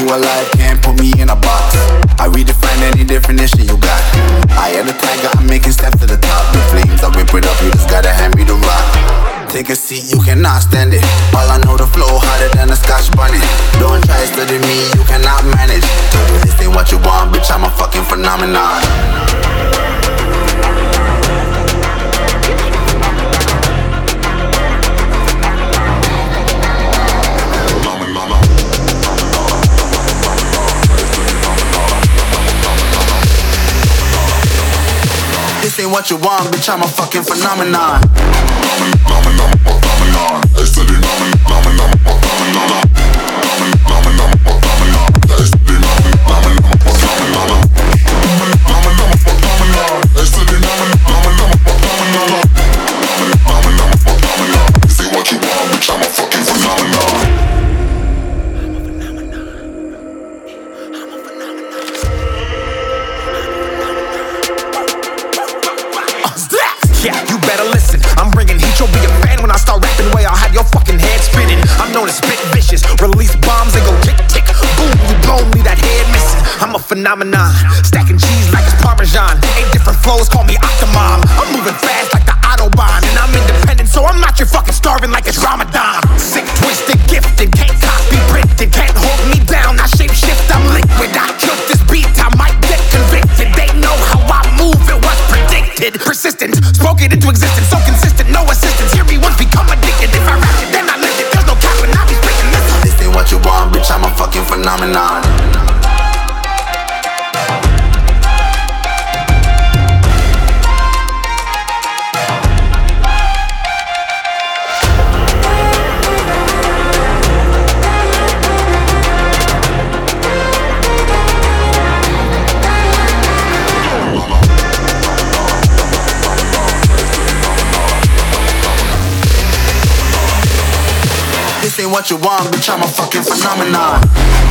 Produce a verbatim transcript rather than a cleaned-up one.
alive, can't put me in a box. I redefine any definition you got. I am the tiger, I'm making steps to the top. The flames, I whip it up, you just gotta hand me the rock. Take a seat, you cannot stand it. All I know, the flow harder than a Scotch bunny. Don't try study me, you cannot manage. This ain't what you want, bitch, I'm a fucking phenomenon. This ain't what you want, bitch, I'm a fucking phenomenon. Phenomenon, phenomenon, it's the phenomenon, phenomenon, phenomenon, phenomenon, phenomenon, it's the phenomenon, phenomenon, phenomenon, phenomenon, it's the phenomenon, phenomenon, phenomenon, phenomenon, phenomenon. This ain't what you want, bitch, I'm a fucking phenomenon. I'm bringing heat, you'll be a fan when I start rapping. Way I'll have your fucking head spinning. I'm known as spit vicious, release bombs and go tick tick. Boom, you blown me that head missing. I'm a phenomenon, stacking cheese like it's Parmesan. Eight different flows, call me Octomom. I'm moving fast like the Autobahn, and I'm independent, so I'm not your fucking starving like it's Ramadan. Sick, twisted, gifted, can't copy, printed, can't hold me down. I shape shift, I'm liquid. I killed this beat, I might get convicted. They know how I move, it was predicted. Persistent, spoke it into existence, so consistent, no assistance. Hear me once, become addicted. If I rap it, then I live it. There's no cap when I be spitting this. This ain't what you want, bitch, I'm a fucking phenomenon. This ain't what you want, bitch, I'm a fucking phenomenon.